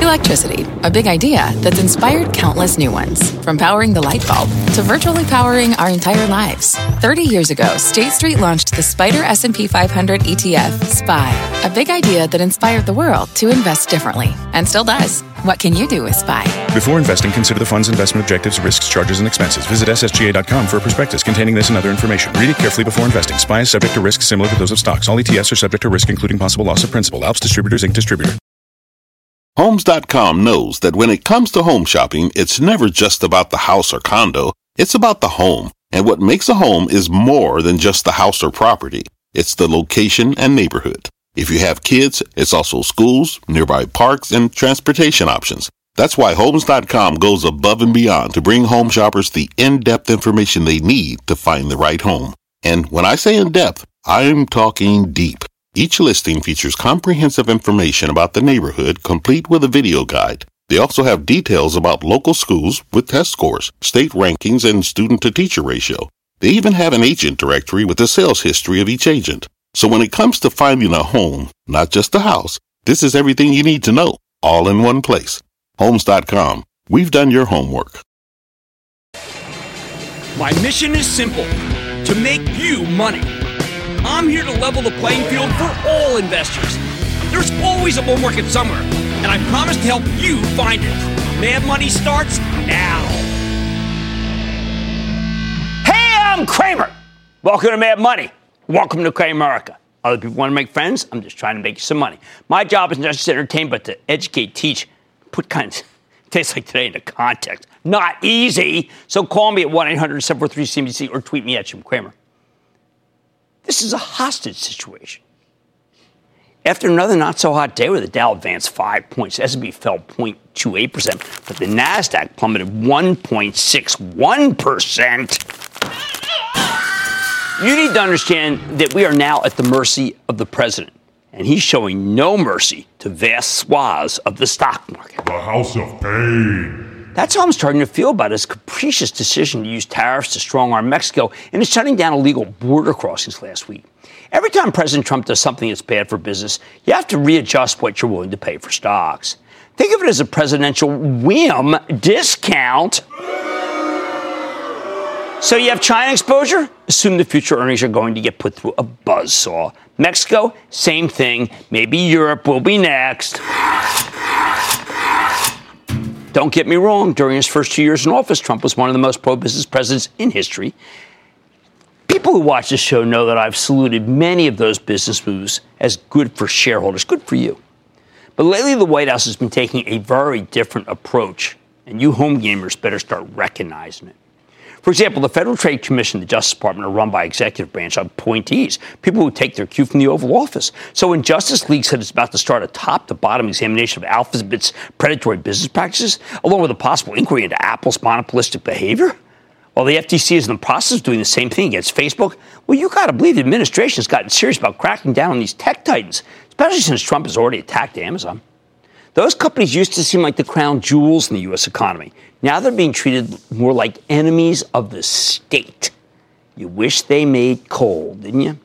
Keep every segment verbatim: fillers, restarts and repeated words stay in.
Electricity, a big idea that's inspired countless new ones. From powering the light bulb to virtually powering our entire lives. thirty years ago, State Street launched the Spider S and P five hundred E T F, S P Y, a big idea that inspired the world to invest differently, and still does. What can you do with S P Y? Before investing, consider the fund's investment objectives, risks, charges, and expenses. Visit S S G A dot com for a prospectus containing this and other information. Read it carefully before investing. S P Y is subject to risks similar to those of stocks. All E T Fs are subject to risk, including possible loss of principal. Alps Distributors, Incorporated. Distributor. Homes dot com knows that when it comes to home shopping, it's never just about the house or condo. It's about the home. And what makes a home is more than just the house or property. It's the location and neighborhood. If you have kids, it's also schools, nearby parks, and transportation options. That's why Homes dot com goes above and beyond to bring home shoppers the in-depth information they need to find the right home. And when I say in-depth, I'm talking deep. Each listing features comprehensive information about the neighborhood, complete with a video guide. They also have details about local schools with test scores, state rankings, and student-to-teacher ratio. They even have an agent directory with the sales history of each agent. So when it comes to finding a home, not just a house, this is everything you need to know, all in one place. Homes dot com. We've done your homework. My mission is simple, to make you money. I'm here to level the playing field for all investors. There's always a bull market somewhere, and I promise to help you find it. Mad Money starts now. Hey, I'm Cramer. Welcome to Mad Money. Welcome to Cramerica. Other people want to make friends. I'm just trying to make you some money. My job is not just to entertain, but to educate, teach, put kind of days like today into context. Not easy. So call me at one eight hundred seven four three C B C or tweet me at Jim Cramer. This is a hostage situation. After another not-so-hot day where the Dow advanced five points, S and P fell zero point two eight percent, but the NASDAQ plummeted one point six one percent. You need to understand that we are now at the mercy of the president, and he's showing no mercy to vast swaths of the stock market. The House of Pain. That's how I'm starting to feel about his capricious decision to use tariffs to strong-arm Mexico and his shutting down illegal border crossings last week. Every time President Trump does something that's bad for business, you have to readjust what you're willing to pay for stocks. Think of it as a presidential whim discount. So you have China exposure? Assume the future earnings are going to get put through a buzzsaw. Mexico, same thing. Maybe Europe will be next. Don't get me wrong, during his first two years in office, Trump was one of the most pro-business presidents in history. People who watch this show know that I've saluted many of those business moves as good for shareholders, good for you. But lately, the White House has been taking a very different approach, and you home gamers better start recognizing it. For example, the Federal Trade Commission and the Justice Department are run by executive branch appointees, people who take their cue from the Oval Office. So when Justice League said it's about to start a top-to-bottom examination of Alphabet's predatory business practices, along with a possible inquiry into Apple's monopolistic behavior, while the F T C is in the process of doing the same thing against Facebook, well, you got to believe the administration has gotten serious about cracking down on these tech titans, especially since Trump has already attacked Amazon. Those companies used to seem like the crown jewels in the U S economy. Now they're being treated more like enemies of the state. You wish they made coal, didn't you?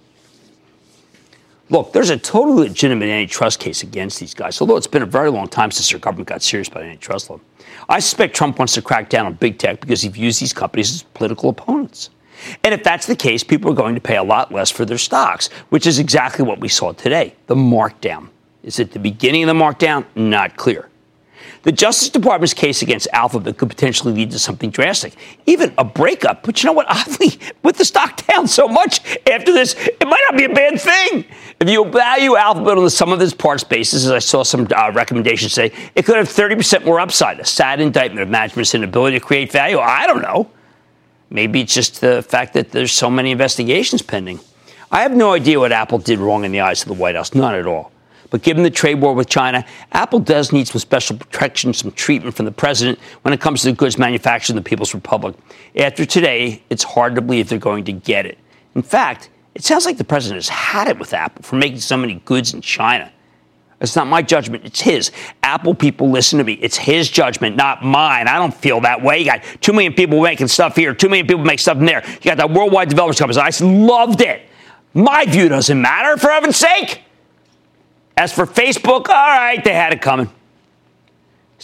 Look, there's a totally legitimate antitrust case against these guys, although it's been a very long time since their government got serious about antitrust law. I suspect Trump wants to crack down on big tech because he views these companies as political opponents. And if that's the case, people are going to pay a lot less for their stocks, which is exactly what we saw today, the markdown. Is it the beginning of the markdown? Not clear. The Justice Department's case against Alphabet could potentially lead to something drastic, even a breakup. But you know what? Oddly, with the stock down so much after this, it might not be a bad thing. If you value Alphabet on the sum of its parts basis, as I saw some uh, recommendations say, it could have thirty percent more upside, a sad indictment of management's inability to create value. I don't know. Maybe it's just the fact that there's so many investigations pending. I have no idea what Apple did wrong in the eyes of the White House, none at all. But given the trade war with China, Apple does need some special protection, some treatment from the president when it comes to the goods manufactured in the People's Republic. After today, it's hard to believe they're going to get it. In fact, it sounds like the president has had it with Apple for making so many goods in China. It's not my judgment. It's his. Apple people, listen to me. It's his judgment, not mine. I don't feel that way. You got two million people making stuff here, two million people make stuff in there. You got that worldwide developers companies. I loved it. My view doesn't matter, for heaven's sake. As for Facebook, all right, they had it coming.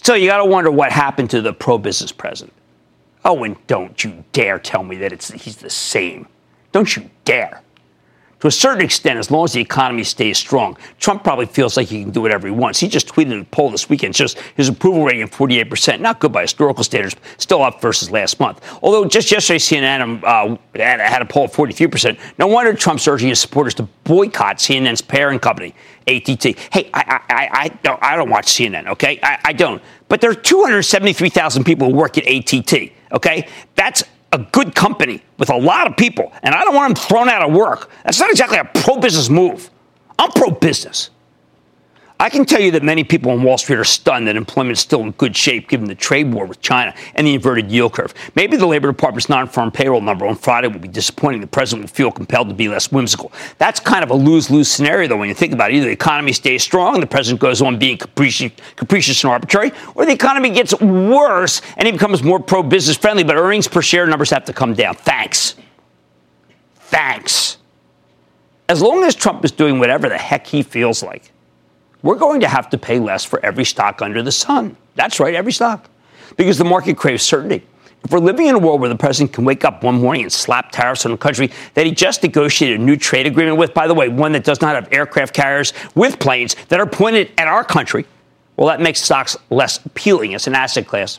So you got to wonder what happened to the pro-business president. Oh, and don't you dare tell me that it's he's the same. Don't you dare. To a certain extent, as long as the economy stays strong, Trump probably feels like he can do whatever he wants. He just tweeted a poll this weekend, shows his approval rating at forty-eight percent. Not good by historical standards, still up versus last month. Although just yesterday, C N N uh, had a poll of forty-three percent. No wonder Trump's urging his supporters to boycott C N N's parent company, A T T. Hey, I, I, I, don't, I don't watch C N N, okay? I, I don't. But there are two hundred seventy-three thousand people who work at A T T, okay? That's a good company with a lot of people, and I don't want them thrown out of work. That's not exactly a pro-business move. I'm pro-business. I can tell you that many people on Wall Street are stunned that employment is still in good shape given the trade war with China and the inverted yield curve. Maybe the Labor Department's non-farm payroll number on Friday will be disappointing. The president will feel compelled to be less whimsical. That's kind of a lose-lose scenario, though, when you think about it. Either the economy stays strong and the president goes on being capricious, capricious and arbitrary, or the economy gets worse and he becomes more pro-business friendly, but earnings per share numbers have to come down. Thanks. Thanks. As long as Trump is doing whatever the heck he feels like, we're going to have to pay less for every stock under the sun. That's right, every stock. Because the market craves certainty. If we're living in a world where the president can wake up one morning and slap tariffs on a country that he just negotiated a new trade agreement with, by the way, one that does not have aircraft carriers with planes that are pointed at our country, well, that makes stocks less appealing as an asset class.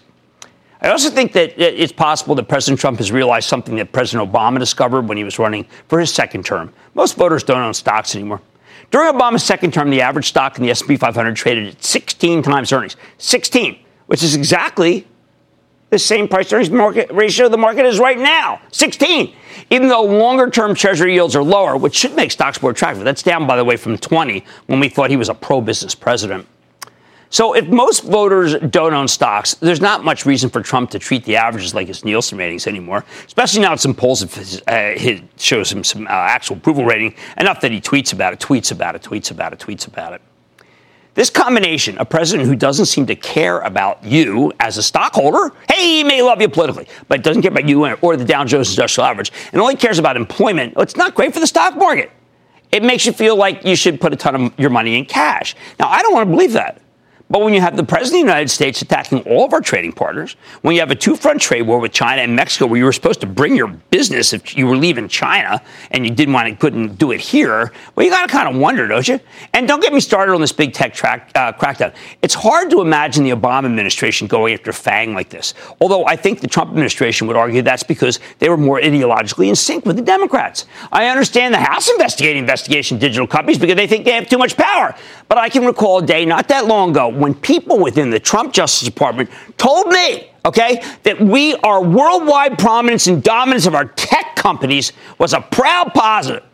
I also think that it's possible that President Trump has realized something that President Obama discovered when he was running for his second term. Most voters don't own stocks anymore. During Obama's second term, the average stock in the S and P five hundred traded at sixteen times earnings. sixteen, which is exactly the same price-earnings market ratio the market is right now. sixteen. Even though longer-term Treasury yields are lower, which should make stocks more attractive. That's down, by the way, from twenty when we thought he was a pro-business president. So if most voters don't own stocks, there's not much reason for Trump to treat the averages like his Nielsen ratings anymore, especially now that some polls have, uh, his, shows him some uh, actual approval rating, enough that he tweets about it, tweets about it, tweets about it, tweets about it. This combination, a president who doesn't seem to care about you as a stockholder, hey, he may love you politically, but doesn't care about you or the Dow Jones Industrial Average, and only cares about employment, well, it's not great for the stock market. It makes you feel like you should put a ton of your money in cash. Now, I don't want to believe that. But when you have the president of the United States attacking all of our trading partners, when you have a two-front trade war with China and Mexico where you were supposed to bring your business if you were leaving China and you didn't want to couldn't do it here, well, you got to kind of wonder, don't you? And don't get me started on this big tech track, uh, crackdown. It's hard to imagine the Obama administration going after FANG like this, although I think the Trump administration would argue that's because they were more ideologically in sync with the Democrats. I understand the House investigating investigation digital companies because they think they have too much power. But I can recall a day not that long ago when people within the Trump Justice Department told me, okay, that we, our worldwide prominence and dominance of our tech companies was a proud positive.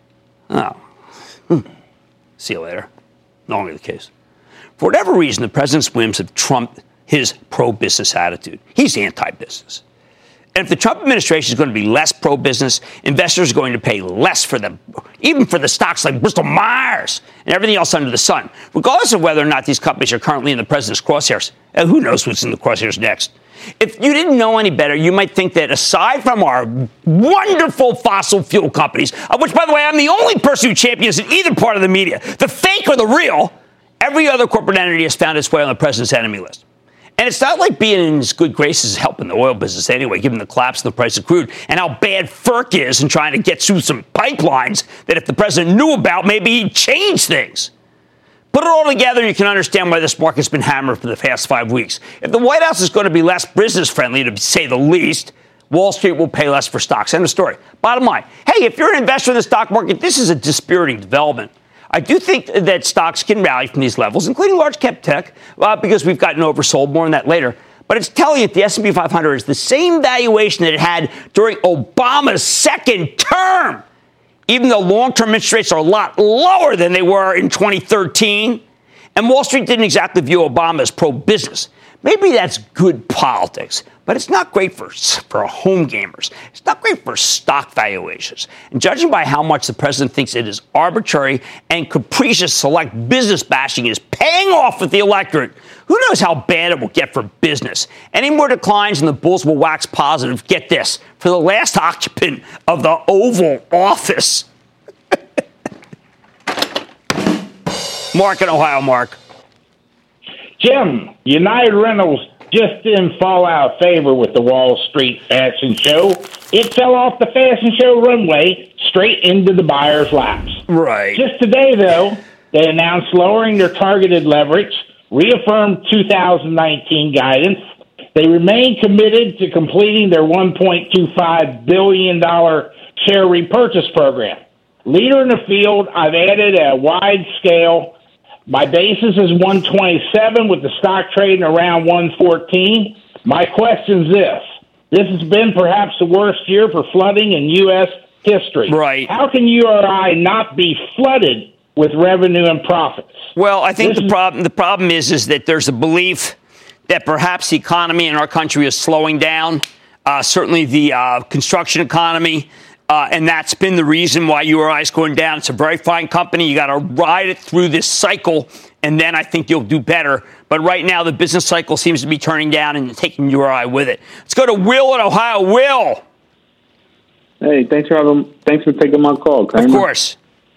Oh, hmm. See you later. No longer the case. For whatever reason, the president's whims have trumped his pro-business attitude. He's anti-business. And if the Trump administration is going to be less pro-business, investors are going to pay less for them, even for the stocks like Bristol Myers and everything else under the sun, regardless of whether or not these companies are currently in the president's crosshairs. And who knows what's in the crosshairs next? If you didn't know any better, you might think that aside from our wonderful fossil fuel companies, of which, by the way, I'm the only person who champions in either part of the media, the fake or the real, every other corporate entity has found its way on the president's enemy list. And it's not like being in his good graces is helping the oil business anyway, given the collapse in the price of crude and how bad FERC is in trying to get through some pipelines that if the president knew about, maybe he'd change things. Put it all together and you can understand why this market's been hammered for the past five weeks. If the White House is going to be less business-friendly, to say the least, Wall Street will pay less for stocks. End of story. Bottom line, hey, if you're an investor in the stock market, this is a dispiriting development. I do think that stocks can rally from these levels, including large cap tech, uh, because we've gotten oversold. More on that later. But it's telling you that the S and P five hundred is the same valuation that it had during Obama's second term, even though long-term interest rates are a lot lower than they were in twenty thirteen. And Wall Street didn't exactly view Obama as pro-business. Maybe that's good politics, but it's not great for, for home gamers. It's not great for stock valuations. And judging by how much the president thinks it is arbitrary and capricious select business bashing is paying off with the electorate, who knows how bad it will get for business. Any more declines and the bulls will wax positive, get this, for the last occupant of the Oval Office. Mark in Ohio, Mark. Jim, United Rentals just didn't fall out of favor with the Wall Street fashion show. It fell off the fashion show runway straight into the buyer's laps. Right. Just today, though, they announced lowering their targeted leverage, reaffirmed two thousand nineteen guidance. They remain committed to completing their one point two five billion dollars share repurchase program. Leader in the field, I've added a wide scale. My basis is one twenty-seven with the stock trading around one fourteen. My question is this. This has been perhaps the worst year for flooding in U S history. Right. How can U R I not be flooded with revenue and profits? Well, I think This the is- problem the problem is is that there's a belief that perhaps the economy in our country is slowing down. Uh, certainly the uh, construction economy. Uh, and that's been the reason why U R I is going down. It's a very fine company. You got to ride it through this cycle, and then I think you'll do better. But right now, the business cycle seems to be turning down and taking U R I with it. Let's go to Will in Ohio. Will. Hey, thanks for having, thanks for taking my call, Kramer. Of course.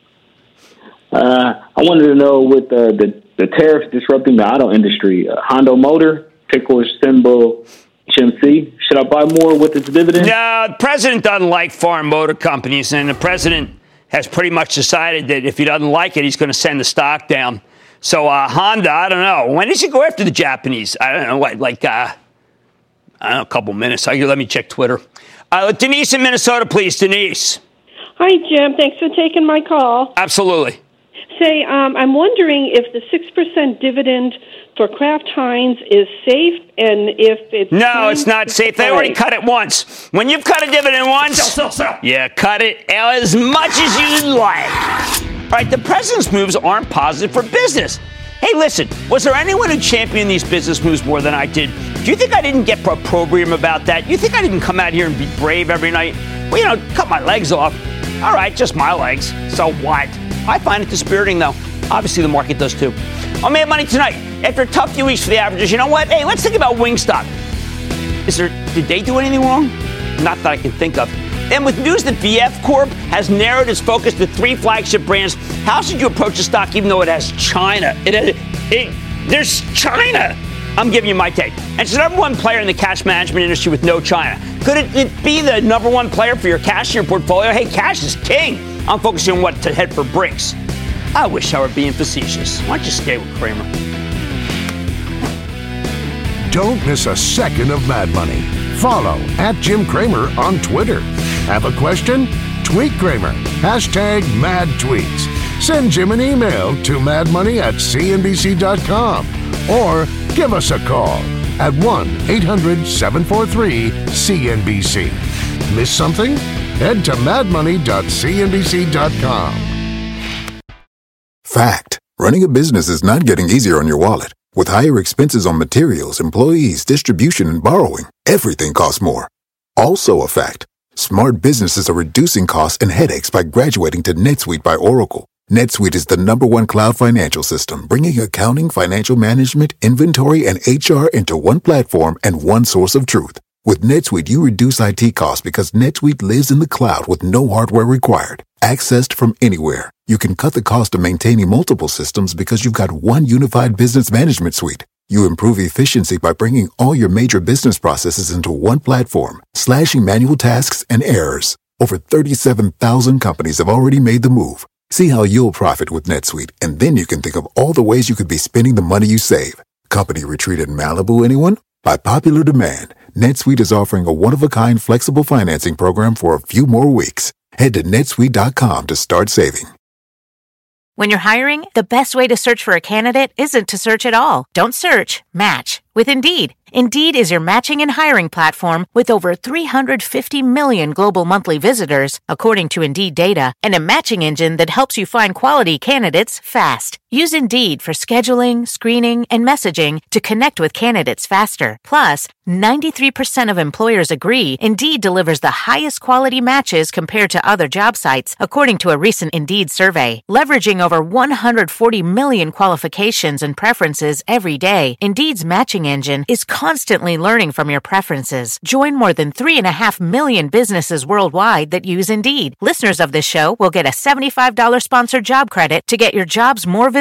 Uh, I wanted to know with uh, the the tariffs disrupting the auto industry, uh, Honda Motor, ticker symbol H M C. Should I buy more with its dividend? No, the president doesn't like foreign motor companies, and the president has pretty much decided that if he doesn't like it, he's going to send the stock down. So uh, Honda, I don't know. When does he go after the Japanese? I don't know, what, like, uh, I don't know, a couple minutes. I, let me check Twitter. Uh, Denise in Minnesota, please. Denise. Hi, Jim. Thanks for taking my call. Absolutely. Say, um, I'm wondering if the six percent dividend for Kraft Heinz is safe, and if it's... No, it's not safe. They already cut it once. When you've cut a dividend once, sell, sell, sell. Yeah, cut it as much as you'd like. All right, the president's moves aren't positive for business. Hey, listen, was there anyone who championed these business moves more than I did? Do you think I didn't get opprobrium about that? You think I didn't come out here and be brave every night? Well, you know, cut my legs off. All right, just my legs. So what? I find it dispiriting, though. Obviously, the market does, too. On Mad Money tonight, after a tough few weeks for the averages, you know what? Hey, let's think about Wingstop. Is there, did they do anything wrong? Not that I can think of. And with news that V F Corp has narrowed its focus to three flagship brands, how should you approach the stock even though it has China? It, it, it There's China. I'm giving you my take. And it's the number one player in the cash management industry with no China. Could it, it be the number one player for your cash in your portfolio? Hey, cash is king. I'm focusing on what to head for Brinks. I wish I were being facetious. Why don't you stay with Kramer? Don't miss a second of Mad Money. Follow at Jim Kramer on Twitter. Have a question? Tweet Kramer. Hashtag mad tweets. Send Jim an email to madmoney at c n b c dot com or give us a call at one eight hundred seven four three C N B C. Miss something? Head to mad money dot c n b c dot com. Fact. Running a business is not getting easier on your wallet. With higher expenses on materials, employees, distribution, and borrowing, everything costs more. Also a fact. Smart businesses are reducing costs and headaches by graduating to NetSuite by Oracle. NetSuite is the number one cloud financial system, bringing accounting, financial management, inventory, and H R into one platform and one source of truth. With NetSuite, you reduce I T costs because NetSuite lives in the cloud with no hardware required. Accessed from anywhere. You can cut the cost of maintaining multiple systems because you've got one unified business management suite. You improve efficiency by bringing all your major business processes into one platform, slashing manual tasks and errors. Over thirty-seven thousand companies have already made the move. See how you'll profit with NetSuite, and then you can think of all the ways you could be spending the money you save. Company retreat in Malibu, anyone? By popular demand, NetSuite is offering a one-of-a-kind flexible financing program for a few more weeks. Head to netsuite dot com to start saving. When you're hiring, the best way to search for a candidate isn't to search at all. Don't search, match with Indeed. Indeed is your matching and hiring platform with over three hundred fifty million global monthly visitors, according to Indeed data, and a matching engine that helps you find quality candidates fast. Use Indeed for scheduling, screening, and messaging to connect with candidates faster. Plus, ninety-three percent of employers agree Indeed delivers the highest quality matches compared to other job sites, according to a recent Indeed survey. Leveraging over one hundred forty million qualifications and preferences every day, Indeed's matching engine is constantly learning from your preferences. Join more than three and a half million businesses worldwide that use Indeed. Listeners of this show will get a seventy-five dollars sponsored job credit to get your jobs more visible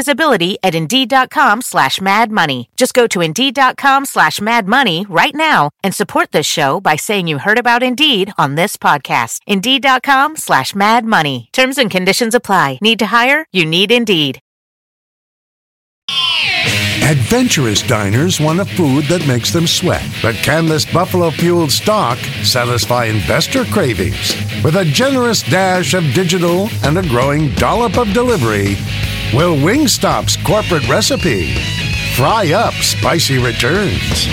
visibility at Indeed.com slash Mad Money. Just go to Indeed.com slash Mad Money right now and support this show by saying you heard about Indeed on this podcast. Indeed.com slash Mad Money. Terms and conditions apply. Need to hire? You need Indeed. Adventurous diners want a food that makes them sweat. But can this buffalo-fueled stock satisfy investor cravings? With a generous dash of digital and a growing dollop of delivery, will Wingstop's corporate recipe fry up spicy returns?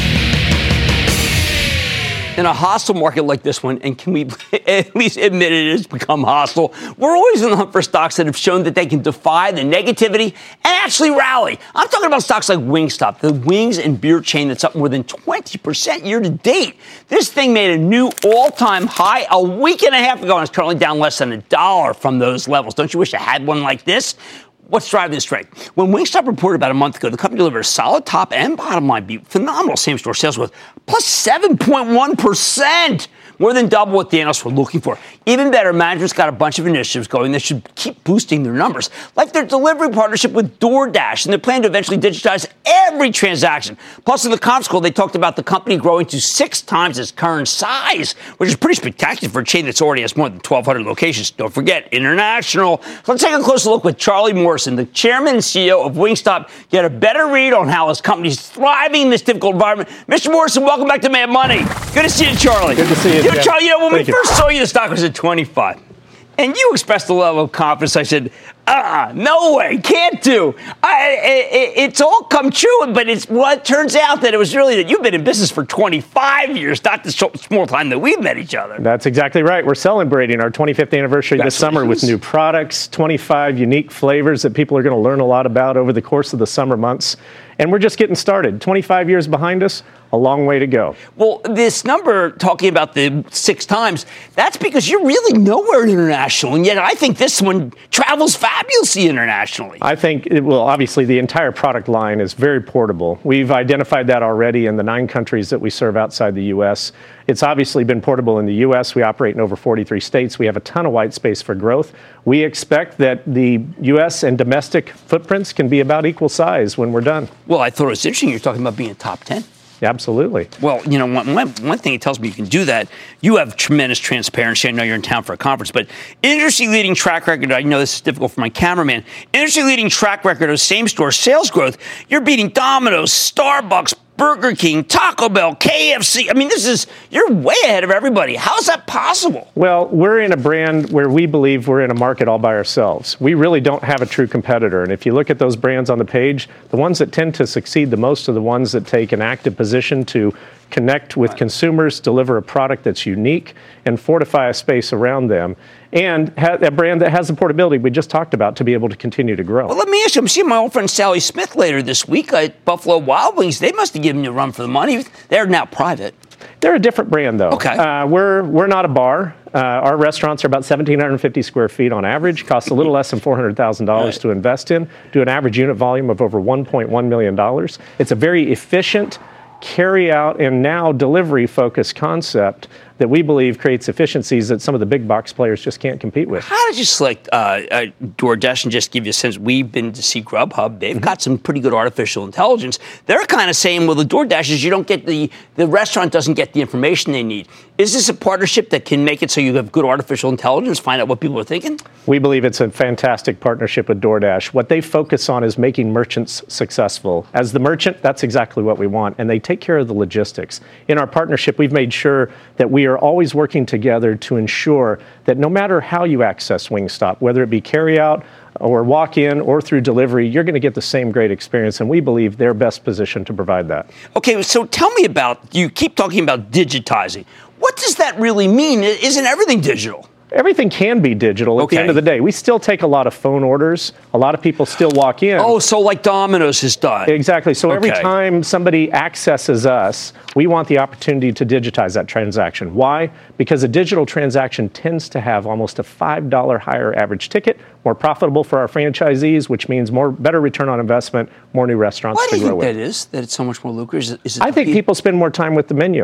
In a hostile market like this one, and can we at least admit it has become hostile, we're always on the hunt for stocks that have shown that they can defy the negativity and actually rally. I'm talking about stocks like Wingstop, the wings and beer chain that's up more than twenty percent year to date. This thing made a new all-time high a week and a half ago, and it's currently down less than a dollar from those levels. Don't you wish I had one like this? What's driving this strength? When Wingstop reported about a month ago, the company delivered a solid top and bottom line beat, phenomenal same-store sales growth, plus seven point one percent, more than double what the analysts were looking for. Even better, management's got a bunch of initiatives going that should keep boosting their numbers, like their delivery partnership with DoorDash, and their plan to eventually digitize every transaction. Plus, in the conference call, they talked about the company growing to six times its current size, which is pretty spectacular for a chain that's already has more than twelve hundred locations. Don't forget, international. So let's take a closer look with Charlie Morrison, the chairman and C E O of Wingstop, get a better read on how his company is thriving in this difficult environment. Mister Morrison, welcome back to Mad Money. Good to see you, Charlie. Good to see you. You know, Charlie, you know, when Thank we you. first saw you, the stock was at twenty-five. And you expressed a level of confidence. I said, uh-uh, no way, can't do. I, it, it's all come true, but it's well, it turns out that it was really that you've been in business for twenty-five years, not the small time that we've met each other. That's exactly right. We're celebrating our twenty-fifth anniversary That's this summer with new products, twenty-five unique flavors that people are going to learn a lot about over the course of the summer months. And we're just getting started. twenty-five years behind us, a long way to go. Well, this number, talking about the six times, that's because you're really nowhere international, and yet I think this one travels fabulously internationally. I think, it, well, obviously the entire product line is very portable. We've identified that already in the nine countries that we serve outside the U S. It's obviously been portable in the U S. We operate in over forty-three states. We have a ton of white space for growth. We expect that the U S and domestic footprints can be about equal size when we're done. Well, I thought it was interesting you're talking about being top ten. Absolutely. Well, you know, one, one, one thing it tells me you can do that, you have tremendous transparency. I know you're in town for a conference, but industry leading track record, I know this is difficult for my cameraman, industry leading track record of same-store sales growth. You're beating Domino's, Starbucks, Burger King, Taco Bell, K F C. I mean, this is, you're way ahead of everybody. How is that possible? Well, we're in a brand where we believe we're in a market all by ourselves. We really don't have a true competitor. And if you look at those brands on the page, the ones that tend to succeed the most are the ones that take an active position to connect with consumers, deliver a product that's unique, and fortify a space around them. And ha- a brand that has the portability we just talked about to be able to continue to grow. Well, let me ask you, I'm seeing my old friend Sally Smith later this week at Buffalo Wild Wings. They must have given you a run for the money. They're now private. They're a different brand, though. Okay. Uh, we're we're not a bar. Uh, our restaurants are about one thousand seven hundred fifty square feet on average, cost a little less than four hundred thousand dollars right. to invest in, do an average unit volume of over one point one million dollars. It's a very efficient, carry out and now delivery focused concept that we believe creates efficiencies that some of the big box players just can't compete with. How did you select uh, uh, DoorDash? And just give you a sense, we've been to see Grubhub. They've mm-hmm. got some pretty good artificial intelligence. They're kind of saying, well, the DoorDash is you don't get the, the restaurant doesn't get the information they need. Is this a partnership that can make it so you have good artificial intelligence, find out what people are thinking? We believe it's a fantastic partnership with DoorDash. What they focus on is making merchants successful. As the merchant, that's exactly what we want, and they take care of the logistics. In our partnership, we've made sure that we are always working together to ensure that no matter how you access Wingstop, whether it be carry-out or walk-in or through delivery, you're going to get the same great experience, and we believe they're best positioned to provide that. Okay, so tell me about, you keep talking about digitizing. What does that really mean? Isn't everything digital? Everything can be digital at okay. the end of the day. We still take a lot of phone orders. A lot of people still walk in. Oh, so like Domino's has done. Exactly. So okay. every time somebody accesses us, we want the opportunity to digitize that transaction. Why? Because a digital transaction tends to have almost a five dollars higher average ticket, more profitable for our franchisees, which means more better return on investment, more new restaurants Why to do you grow think with. that is? That it's so much more lucrative? Is it, is it I think pe- people spend more time with the menu.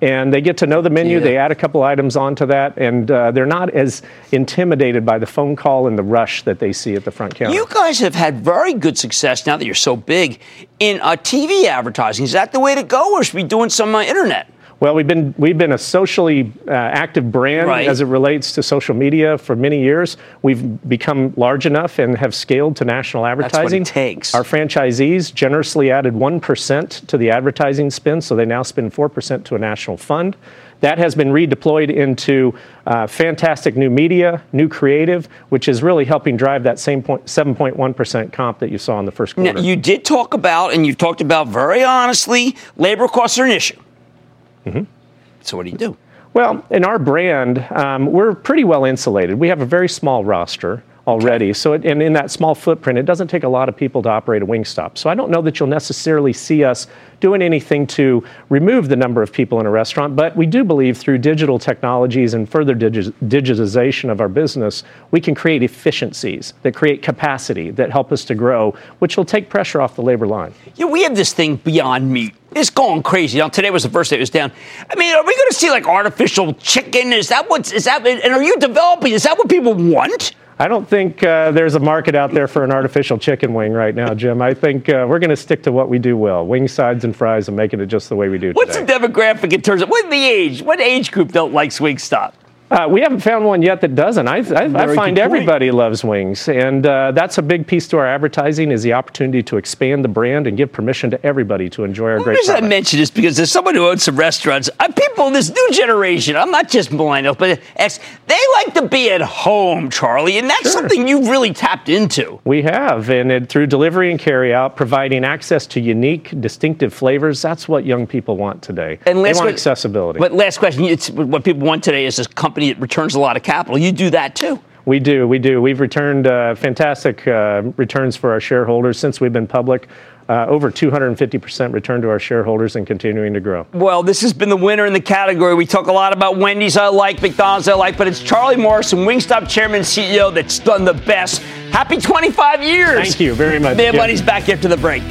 And they get to know the menu. Yeah. They add a couple items onto that, and uh, they're not as intimidated by the phone call and the rush that they see at the front counter. You guys have had very good success now that you're so big in uh, T V advertising. Is that the way to go, or should we be doing some uh, internet? Well, we've been we've been a socially uh, active brand right. as it relates to social media for many years. We've become large enough and have scaled to national advertising. That's what it takes. Our franchisees generously added one percent to the advertising spend, so they now spend four percent to a national fund. That has been redeployed into uh, fantastic new media, new creative, which is really helping drive that same point, seven point one percent comp that you saw in the first quarter. Now, you did talk about, and you've talked about very honestly, labor costs are an issue. Mm-hmm. So what do you do? Well, in our brand, um, we're pretty well insulated. We have a very small roster already. Okay. So, it, and in that small footprint, it doesn't take a lot of people to operate a Wingstop. So I don't know that you'll necessarily see us doing anything to remove the number of people in a restaurant, but we do believe through digital technologies and further digi- digitization of our business, we can create efficiencies that create capacity that help us to grow, which will take pressure off the labor line. Yeah, we have this thing Beyond Meat. It's going crazy. Now, today was the first day it was down. I mean, are we going to see like artificial chicken? Is that what's, is that, and are you developing, is that what people want? I don't think uh, there's a market out there for an artificial chicken wing right now, Jim. I think uh, we're going to stick to what we do well, wing sides and fries, and making it just the way we do What's today. the demographic in terms of, what's the age? What age group don't like Wingstop? Uh, we haven't found one yet that doesn't. I, I, I find everybody loves wings, and uh, that's a big piece to our advertising is the opportunity to expand the brand and give permission to everybody to enjoy our well, great product. The reason I mention this because there's someone who owns some restaurants. Uh, people, this new generation, I'm not just millennials, but ex, they like to be at home, Charlie, and that's sure. something you've really tapped into. We have, and it, through delivery and carry out, providing access to unique, distinctive flavors, that's what young people want today. And they want question, accessibility. But last question, it's, what people want today is a company that returns a lot of capital. You do that too. We do. We do. We've returned uh, fantastic uh, returns for our shareholders since we've been public. Uh, over two hundred fifty percent return to our shareholders and continuing to grow. Well, this has been the winner in the category. We talk a lot about Wendy's I like, McDonald's I like, but it's Charlie Morrison, Wingstop Chairman and C E O, that's done the best. Happy twenty-five years. Thank you very much. Man, buddy's back after the break.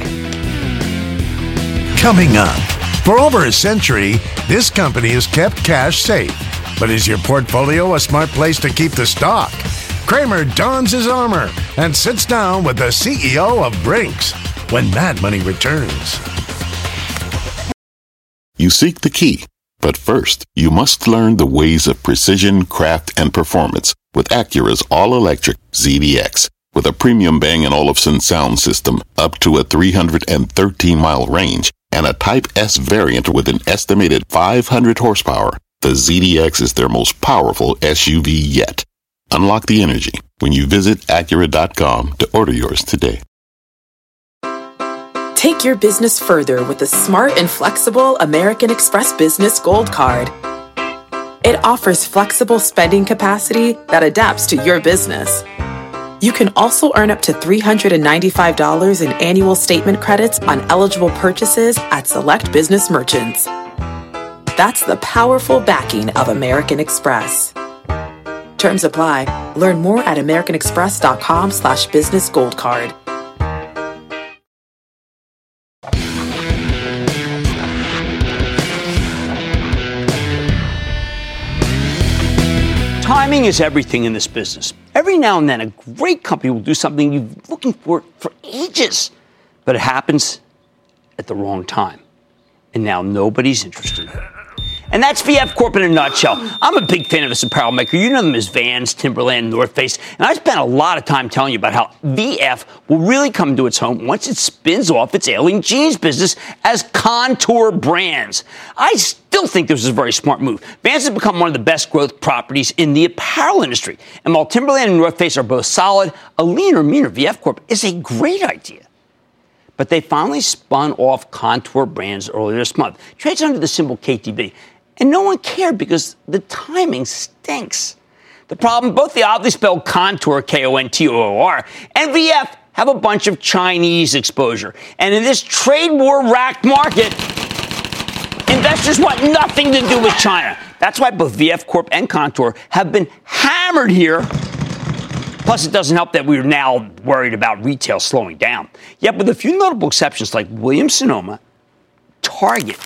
Coming up, for over a century, this company has kept cash safe. But is your portfolio a smart place to keep the stock? Cramer dons his armor and sits down with the C E O of Brinks when Mad Money returns. You seek the key, but first, you must learn the ways of precision, craft, and performance with Acura's all-electric Z D X. With a premium Bang & Olufsen sound system up to a three hundred thirteen mile range and a Type S variant with an estimated five hundred horsepower, the Z D X is their most powerful S U V yet. Unlock the energy when you visit Acura dot com to order yours today. Take your business further with the smart and flexible American Express Business Gold Card. It offers flexible spending capacity that adapts to your business. You can also earn up to three hundred ninety-five dollars in annual statement credits on eligible purchases at select business merchants. That's the powerful backing of American Express. Terms apply. Learn more at americanexpress.com slash business gold card. Timing is everything in this business. Every now and then, a great company will do something you've been looking for for ages, but it happens at the wrong time. And now nobody's interested. And that's V F Corp in a nutshell. I'm a big fan of this apparel maker. You know them as Vans, Timberland, North Face. And I spent a lot of time telling you about how V F will really come to its home once it spins off its ailing jeans business as Kontoor Brands. I still think this is a very smart move. Vans has become one of the best growth properties in the apparel industry. And while Timberland and North Face are both solid, a leaner, meaner V F Corp is a great idea. But they finally spun off Kontoor Brands earlier this month. Trades under the symbol K T B. And no one cared because the timing stinks. The problem, both the oddly spelled Kontoor, K O N T O O R, and V F have a bunch of Chinese exposure. And in this trade war-racked market, investors want nothing to do with China. That's why both V F Corp and Kontoor have been hammered here. Plus, it doesn't help that we're now worried about retail slowing down. Yet, with a few notable exceptions like Williams-Sonoma, Target,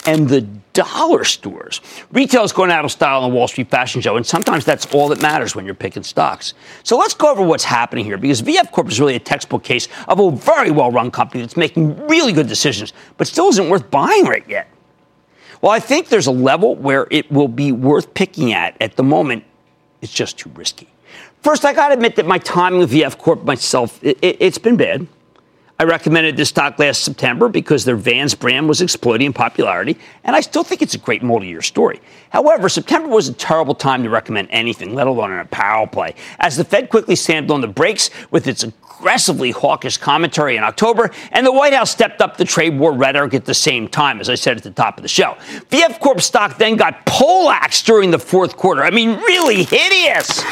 and the dollar stores. Retail is going out of style on the Wall Street fashion show, and sometimes that's all that matters when you're picking stocks. So let's go over what's happening here, because V F Corp is really a textbook case of a very well-run company that's making really good decisions, but still isn't worth buying right yet. Well, I think there's a level where it will be worth picking at. At the moment, it's just too risky. First, I got to admit that my timing with V F Corp myself, it, it, it's been bad. I recommended this stock last September because their Vans brand was exploding in popularity, and I still think it's a great multi-year story. However, September was a terrible time to recommend anything, let alone an apparel play, as the Fed quickly slammed on the brakes with its aggressively hawkish commentary in October, and the White House stepped up the trade war rhetoric at the same time, as I said at the top of the show. V F Corp stock then got poleaxed during the fourth quarter. I mean, really hideous.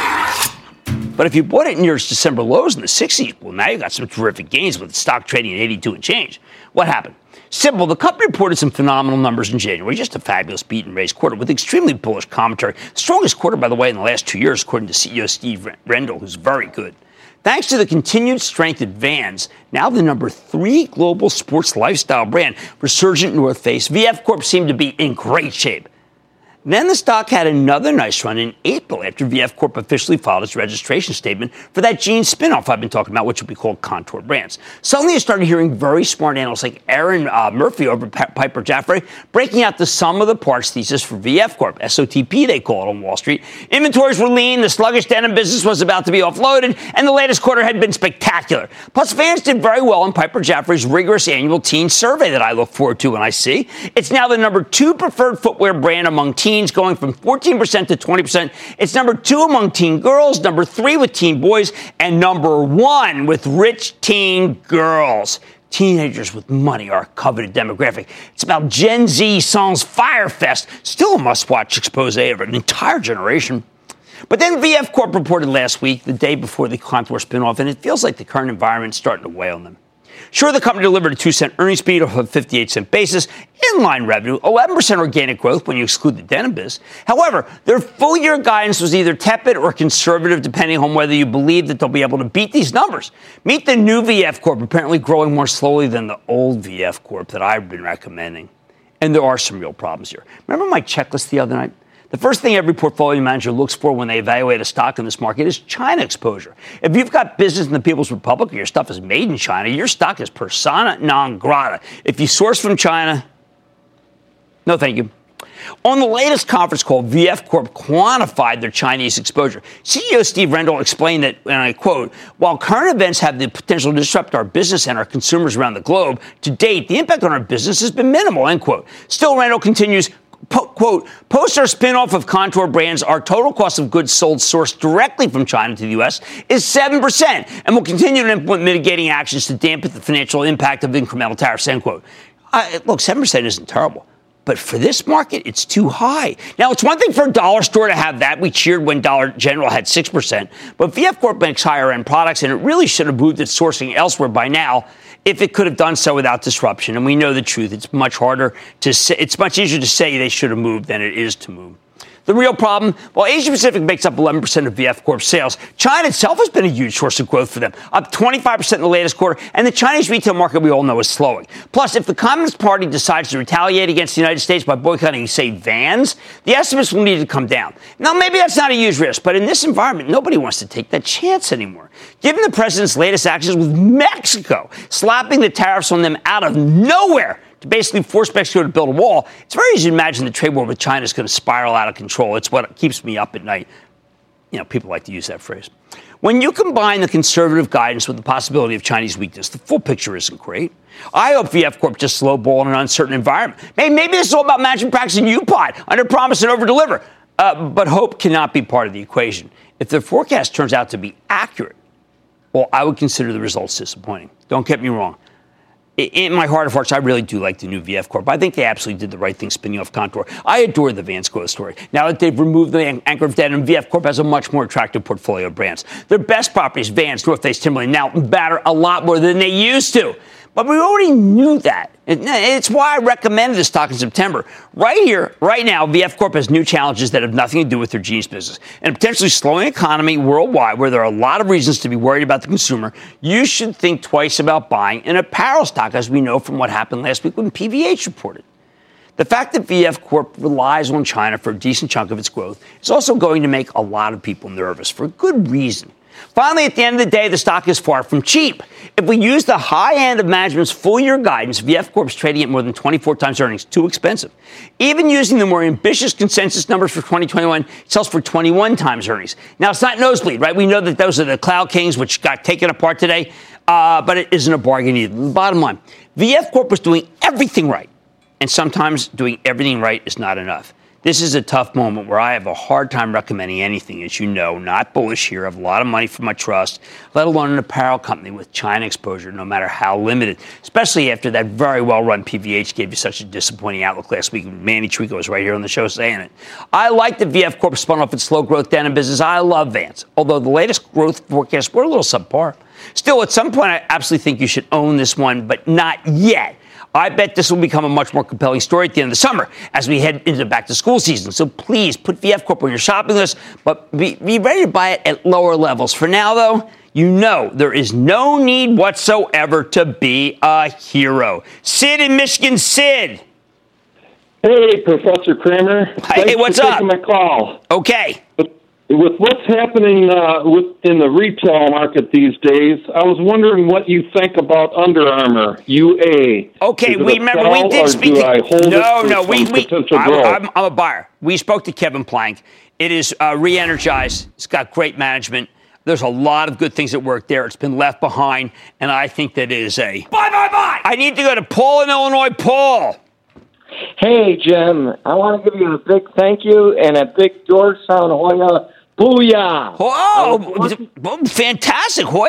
But if you bought it near its December lows in the sixties, well, now you got some terrific gains with the stock trading at eighty-two and change. What happened? Simple. The company reported some phenomenal numbers in January, just a fabulous beat and raise quarter with extremely bullish commentary. Strongest quarter, by the way, in the last two years, according to C E O Steve Rendell, who's very good. Thanks to the continued strength at Vans, now the number three global sports lifestyle brand, resurgent North Face, V F Corp seemed to be in great shape. Then the stock had another nice run in April after V F Corp officially filed its registration statement for that jeans spinoff I've been talking about, which will be called Kontoor Brands. Suddenly, I started hearing very smart analysts like Aaron uh, Murphy over at Piper Jaffray breaking out the sum of the parts thesis for V F Corp, S O T P they call it on Wall Street. Inventories were lean, the sluggish denim business was about to be offloaded, and the latest quarter had been spectacular. Plus, Vans did very well in Piper Jaffray's rigorous annual teen survey that I look forward to when I see. It's now the number two preferred footwear brand among teens, going from fourteen percent to twenty percent. It's number two among teen girls, number three with teen boys, and number one with rich teen girls. Teenagers with money are a coveted demographic. It's about Gen Z sans Firefest, still a must-watch expose of an entire generation. But then V F Corp reported last week, the day before the Kontoor spinoff, and it feels like the current environment is starting to weigh on them. Sure, the company delivered a two cent earnings beat off a fifty-eight cent basis, in-line revenue, eleven percent organic growth when you exclude the denim biz. However, their full-year guidance was either tepid or conservative, depending on whether you believe that they'll be able to beat these numbers. Meet the new V F Corp, apparently growing more slowly than the old V F Corp that I've been recommending. And there are some real problems here. Remember my checklist the other night? The first thing every portfolio manager looks for when they evaluate a stock in this market is China exposure. If you've got business in the People's Republic or your stuff is made in China, your stock is persona non grata. If you source from China, no thank you. On the latest conference call, V F Corp quantified their Chinese exposure. C E O Steve Rendell explained that, and I quote, while current events have the potential to disrupt our business and our consumers around the globe, to date, the impact on our business has been minimal, end quote. Still, Rendell continues, Po- quote, post our spinoff of Kontoor Brands, our total cost of goods sold sourced directly from China to the U S is seven percent, and will continue to implement mitigating actions to dampen the financial impact of incremental tariffs, end quote. Uh, look, seven percent isn't terrible, but for this market, it's too high. Now, it's one thing for a dollar store to have that. We cheered when Dollar General had six percent, but V F Corp makes higher-end products, and it really should have moved its sourcing elsewhere by now if it could have done so without disruption. And we know the truth. It's much harder to say. It's much easier to say they should have moved than it is to move. The real problem, while Asia-Pacific makes up eleven percent of V F Corp's sales, China itself has been a huge source of growth for them, up twenty-five percent in the latest quarter, and the Chinese retail market we all know is slowing. Plus, if the Communist Party decides to retaliate against the United States by boycotting, say, Vans, the estimates will need to come down. Now, maybe that's not a huge risk, but in this environment, nobody wants to take that chance anymore. Given the president's latest actions with Mexico, slapping the tariffs on them out of nowhere, to basically force Mexico to build a wall, it's very easy to imagine the trade war with China is going to spiral out of control. It's what keeps me up at night. You know, people like to use that phrase. When you combine the conservative guidance with the possibility of Chinese weakness, the full picture isn't great. I hope V F Corp just slowball in an uncertain environment. Maybe, maybe this is all about management practice in U P O D, under promise and over deliver. Uh, but hope cannot be part of the equation. If the forecast turns out to be accurate, well, I would consider the results disappointing. Don't get me wrong. In my heart of hearts, I really do like the new V F Corp. I think they absolutely did the right thing spinning off Kontoor. I adore the Vans growth story. Now that they've removed the anchor of denim, V F Corp has a much more attractive portfolio of brands. Their best properties, Vans, North Face, Timberland, now matter a lot more than they used to. But we already knew that. It's why I recommended this stock in September. Right here, right now, V F Corp has new challenges that have nothing to do with their jeans business. And a potentially slowing economy worldwide, where there are a lot of reasons to be worried about the consumer, you should think twice about buying an apparel stock, as we know from what happened last week when P V H reported. The fact that V F Corp relies on China for a decent chunk of its growth is also going to make a lot of people nervous for good reason. Finally, at the end of the day, the stock is far from cheap. If we use the high end of management's full-year guidance, V F Corp is trading at more than twenty-four times earnings. Too expensive. Even using the more ambitious consensus numbers for twenty twenty-one, it sells for twenty-one times earnings. Now, it's not nosebleed, right? We know that those are the Cloud Kings, which got taken apart today, uh, but it isn't a bargain either. The bottom line, V F Corp was doing everything right, and sometimes doing everything right is not enough. This is a tough moment where I have a hard time recommending anything, as you know, not bullish here. I have a lot of money for my trust, let alone an apparel company with China exposure, no matter how limited, especially after that very well-run P V H gave you such a disappointing outlook last week. Manny Trico was right here on the show saying it. I like that V F Corp spun off its slow-growth denim business. I love Vans, although the latest growth forecasts were a little subpar. Still, at some point, I absolutely think you should own this one, but not yet. I bet this will become a much more compelling story at the end of the summer as we head into the back-to-school season. So please put V F Corp on your shopping list, but be, be ready to buy it at lower levels. For now, though, you know there is no need whatsoever to be a hero. Sid in Michigan. Sid. Hey, Professor Kramer. Hey, Thanks what's for up? taking my call. Okay. But with what's happening uh, with, in the retail market these days, I was wondering what you think about Under Armour, U A. Okay, we we remember we did speak to... No, no, we... we I, I'm, I'm a buyer. We spoke to Kevin Plank. It is uh, re-energized. It's got great management. There's a lot of good things that work there. It's been left behind, and I think that is a... Bye, bye, bye! I need to go to Paul in Illinois. Paul! Hey, Jim. I want to give you a big thank you and a big Georgetown Hoya booyah. Oh, oh fantastic. Hoya?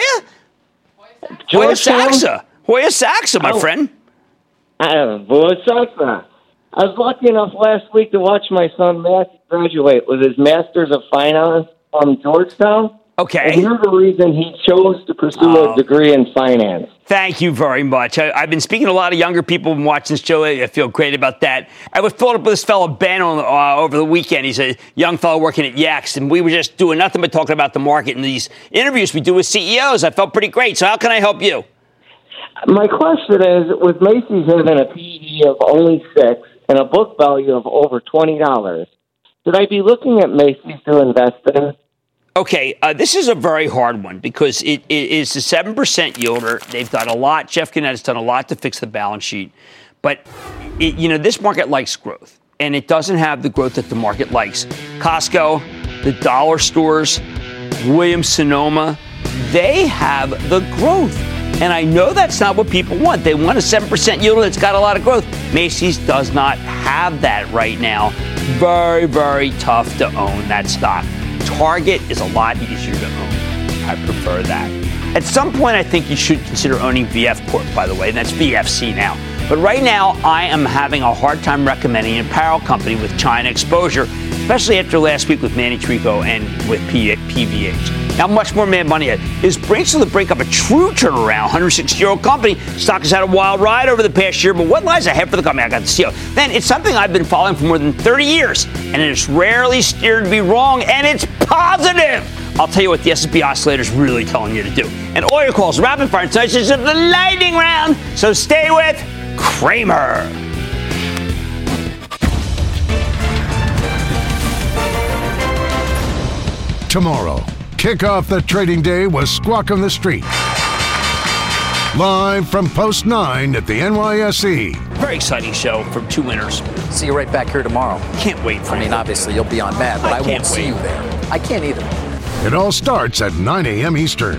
Hoya Saxa. Hoya Saxa, my oh, friend. Uh, Hoya Saxa. I was lucky enough last week to watch my son Matthew graduate with his Master's of Finance from Georgetown. Okay. And you're the reason he chose to pursue oh. a degree in finance. Thank you very much. I, I've been speaking to a lot of younger people and watching this show. I feel great about that. I was filled up with this fellow, Ben, on, uh, over the weekend. He's a young fellow working at Yext, and we were just doing nothing but talking about the market and these interviews we do with C E Os. I felt pretty great. So how can I help you? My question is, with Macy's having a P E of only six and a book value of over twenty dollars, should I be looking at Macy's to invest in? Okay, uh, this is a very hard one because it, it is a seven percent yielder. They've done a lot. Jeff Gennett has done a lot to fix the balance sheet. But, it, you know, this market likes growth, and it doesn't have the growth that the market likes. Costco, the dollar stores, Williams-Sonoma, they have the growth. And I know that's not what people want. They want a seven percent yield that's got a lot of growth. Macy's does not have that right now. Very, very tough to own that stock. Target is a lot easier to own. I prefer that. At some point, I think you should consider owning V F Corp, by the way, and that's V F C now. But right now, I am having a hard time recommending an apparel company with China exposure, especially after last week with Manny Trico and with P V H. Now, much more mad money ahead. Is Brinks on the brink of a true turnaround? one hundred sixty-year-old company. Stock has had a wild ride over the past year, but what lies ahead for the company? I got the C E O. Then it's something I've been following for more than thirty years, and it's rarely steered to be wrong, and it's positive. I'll tell you what the S and P oscillator is really telling you to do. And all your calls, rapid fire, and such is the lightning round. So stay with Kramer. Tomorrow, kick off the trading day with Squawk on the Street. Live from Post nine at the N Y S E. Very exciting show from two winners. See you right back here tomorrow. Can't wait for I mean, you. obviously, you'll be on Mad, but I, I won't wait. see you there. I can't either. It all starts at nine a.m. Eastern.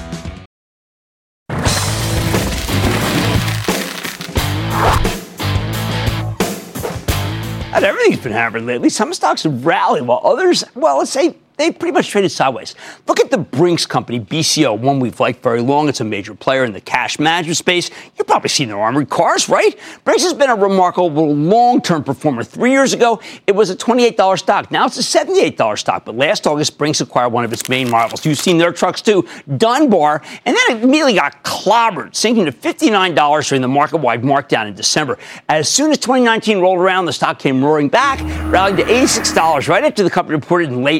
And everything's been happening lately. Some stocks have rallied while others, well, let's say, they pretty much traded sideways. Look at the Brinks company, B C O, one we've liked very long. It's a major player in the cash management space. You've probably seen their armored cars, right? Brinks has been a remarkable long-term performer. Three years ago, it was a twenty-eight dollars stock. Now it's a seventy-eight dollars stock. But last August, Brinks acquired one of its main rivals. You've seen their trucks too, Dunbar, and then it immediately got clobbered, sinking to fifty-nine dollars during the market-wide markdown in December. As soon as twenty nineteen rolled around, the stock came roaring back, rallying to eighty-six dollars right after the company reported in late April.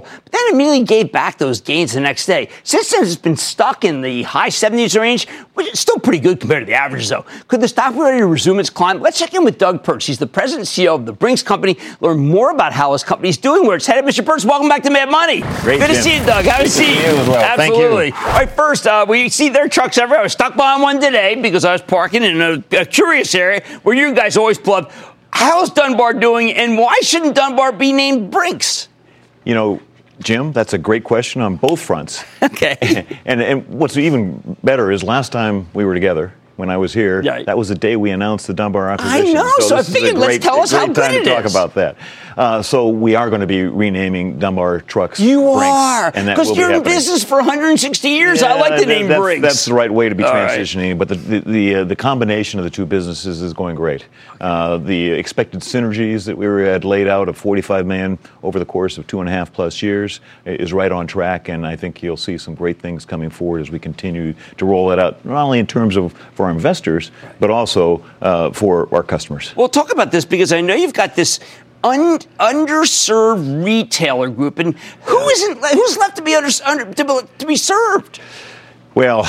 but then immediately gave back those gains the next day. Since then, it's been stuck in the high seventies range, which is still pretty good compared to the averages, though. Could the stock be ready to resume its climb? Let's check in with Doug Pertz. He's the president and C E O of the Brinks Company. Learn more about how his company is doing, where it's headed. Mister Pertz, welcome back to Mad Money. Great, Good Jim. to see you, Doug. How to see you? As well. Absolutely. Thank you. All right, first, uh, we see their trucks everywhere. I was stuck behind one today because I was parking in a, a curious area where you guys always pull up. How's Dunbar doing, and why shouldn't Dunbar be named Brinks? You know, Jim, that's a great question on both fronts. Okay. and, and what's even better is last time we were together, when I was here, yeah. that was the day we announced the Dunbar acquisition. I know, so, so I figured great, let's tell us how good it is. Great time to talk about that. Uh, so we are going to be renaming Dunbar Trucks You Brinks, are, because be you're happening. in business for one hundred sixty years. Yeah, I like the name that's, Brinks. That's the right way to be All transitioning, right. but the the the, uh, the combination of the two businesses is going great. Uh, the expected synergies that we were had laid out of forty-five million over the course of two and a half plus years is right on track, and I think you'll see some great things coming forward as we continue to roll it out, not only in terms of for our investors, but also uh, for our customers. Well, talk about this, because I know you've got this un- underserved retailer group, and who isn't? Who's left to be under, under to, be, to be served? Well,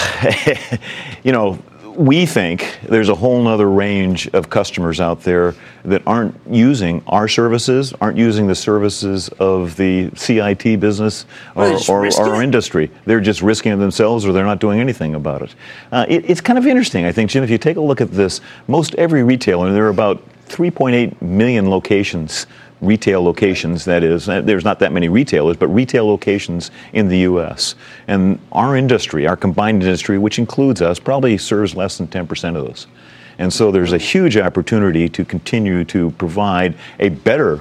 you know, we think there's a whole nother range of customers out there that aren't using our services, aren't using the services of the C I T business or, or, or our industry. They're just risking it themselves, or they're not doing anything about it. Uh, it. It's kind of interesting, I think, Jim, if you take a look at this, most every retailer, and there are about three point eight million locations, retail locations, that is. There's not that many retailers, but retail locations in the U S. And our industry, our combined industry, which includes us, probably serves less than ten percent of those. And so there's a huge opportunity to continue to provide a better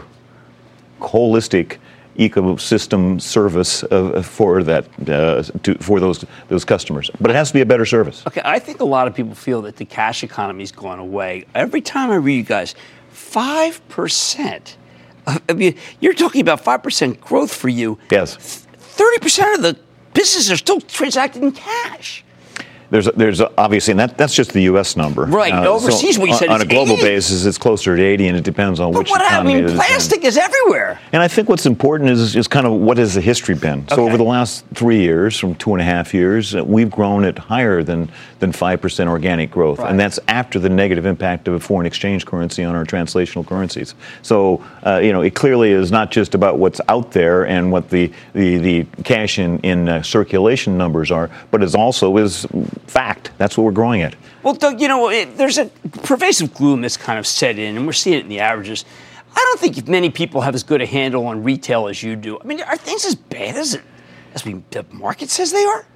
holistic ecosystem service uh, for that uh, to, for those those customers, but it has to be a better service. Okay, I think a lot of people feel that the cash economy's gone away. Every time I read you guys, five percent. I mean, you're talking about five percent growth for you. Yes. Thirty percent of the businesses are still transacted in cash. There's there's obviously, and that, that's just the U S number. Right. Uh, Overseas, so we said on it's a global eighty. basis, it's closer to eighty, and it depends on but which what economy I mean, it is. plastic is everywhere. And I think what's important is is kind of what has the history been. Okay. So over the last three years, from two and a half years, we've grown at higher than than five percent organic growth, Right. and that's after the negative impact of a foreign exchange currency on our translational currencies. So uh, you know, it clearly is not just about what's out there and what the the, the cash in in uh, circulation numbers are, but it also is fact. That's what we're growing at. Well, Doug, you know, it, there's a pervasive gloom that's kind of set in, and we're seeing it in the averages. I don't think many people have as good a handle on retail as you do. I mean, are things as bad as it, as we, the market says they are?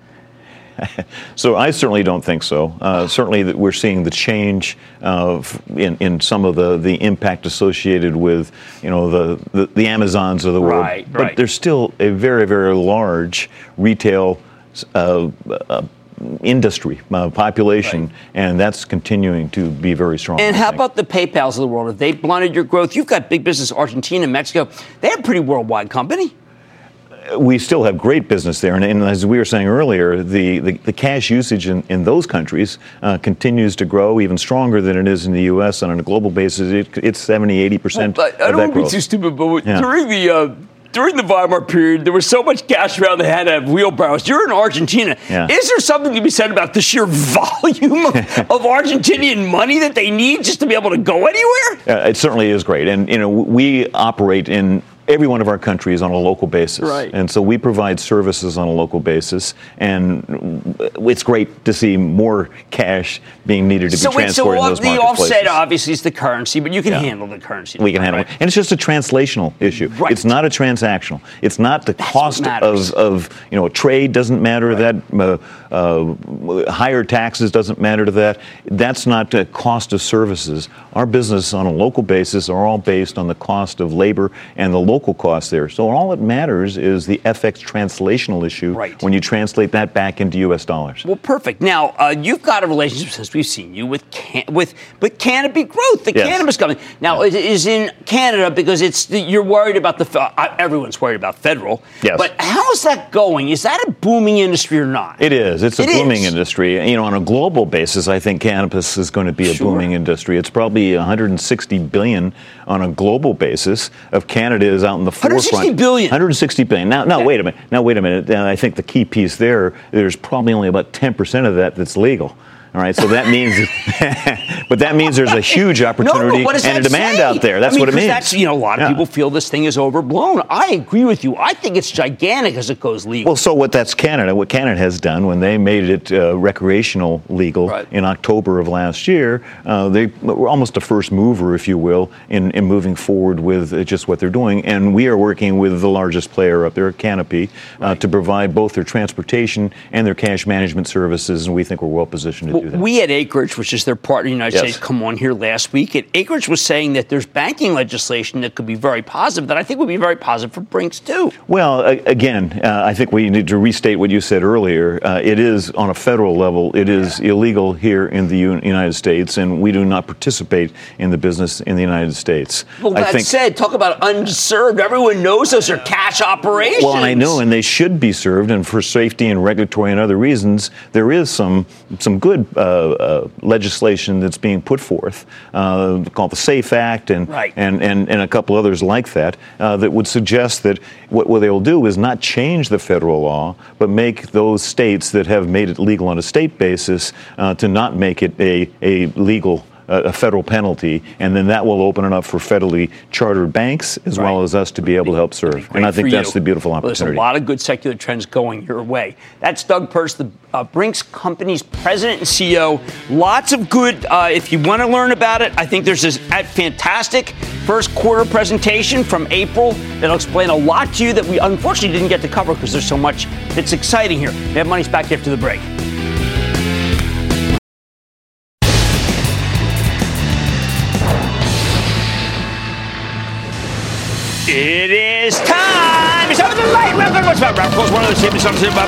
So I certainly don't think so. Uh, certainly that we're seeing the change uh, in, in some of the, the impact associated with, you know, the, the, the Amazons of the world. Right, but right. there's still a very, very large retail uh, uh, industry, uh, population, right. and that's continuing to be very strong. And I how think. about the PayPals of the world? Have they blunted your growth? You've got big business, Argentina, Mexico. They're a pretty worldwide company. We still have great business there, and, and as we were saying earlier, the, the, the cash usage in, in those countries uh, continues to grow even stronger than it is in the U S. And on a global basis, it, it's seventy, eighty percent well, of I don't that want to be growth. too stupid, but Yeah. during the uh, during the Weimar period, there was so much cash around they had to have wheelbarrows. You're in Argentina. Yeah. Is there something to be said about the sheer volume of, of Argentinian money that they need just to be able to go anywhere? Uh, it certainly is great, and you know we operate in every one of our countries on a local basis. Right. And so we provide services on a local basis, and it's great to see more cash being needed to so be wait, so transported in off, those the marketplaces. offset obviously is the currency, but you can Yeah. handle the currency. We can handle right? it. And it's just a translational issue. Right. It's not a transactional. It's not the That's cost what matters. of, of, you know, trade doesn't matter to that. Uh, uh, higher taxes doesn't matter to that. That's not the cost of services. Our business on a local basis are all based on the cost of labor and the local costs there. So all that matters is the F X translational issue Right. when you translate that back into U S dollars. Well, perfect. Now, uh, you've got a relationship since we've seen you with can- with with Canopy Growth, the Yes. cannabis company. Now, it is in Canada because it's the, you're worried about the fe- uh, everyone's worried about federal. Yes. But how is that going? Is that a booming industry or not? It is. is. It's a It booming is. industry. You know, on a global basis, I think cannabis is going to be a Sure. booming industry. It's probably one hundred sixty billion on a global basis. Of Canada is out in the forefront. one hundred sixty billion. one hundred sixty billion. Now, now, Okay. wait a minute. Now, wait a minute. Uh, I think the key piece there, there's probably only about ten percent of that that's legal. All right, so that means, but that means there's a huge opportunity no, what does and a that demand say? out there. That's I mean, what it 'cause means. That's, you know, a lot of Yeah. people feel this thing is overblown. I agree with you. I think it's gigantic as it goes legal. Well, so what that's Canada, what Canada has done when they made it uh, recreational legal Right. in October of last year, uh, they were almost a first mover, if you will, in, in moving forward with uh, just what they're doing. And we are working with the largest player up there, Canopy, uh, Right. to provide both their transportation and their cash management services. And we think we're well positioned to Well, do that. we had Acreage, which is their partner in the United Yes. States, come on here last week. And Acreage was saying that there's banking legislation that could be very positive, that I think would be very positive for Brinks, too. Well, a- again, uh, I think we need to restate what you said earlier. Uh, it is on a federal level, it is illegal here in the U- United States, and we do not participate in the business in the United States. Well, I that think, said, talk about unserved. Everyone knows those are cash operations. well, I know, and they should be served, and for safety and regulatory and other reasons, there is some some good uh, uh, legislation that's being put forth, uh, called the SAFE Act, and, Right. and, and and a couple others like that, uh, that would suggest that what, what they'll do is not change the federal law, but make those states that have made it legal on a state basis uh, to not make it a, a legal a federal penalty, and then that will open it up for federally chartered banks as well as us to be able to help serve. And I think for that's you. the beautiful Well, there's a opportunity. lot of good secular trends going your way. That's Doug Perce, the uh, Brinks Company's president and C E O. Lots of good, uh, if you want to learn about it, I think there's this uh, fantastic first quarter presentation from April that'll explain a lot to you that we unfortunately didn't get to cover because there's so much that's exciting here. Mad Money's back after the break. It is time. It's time for the light round. What's up? Of course, one of those hit me something. And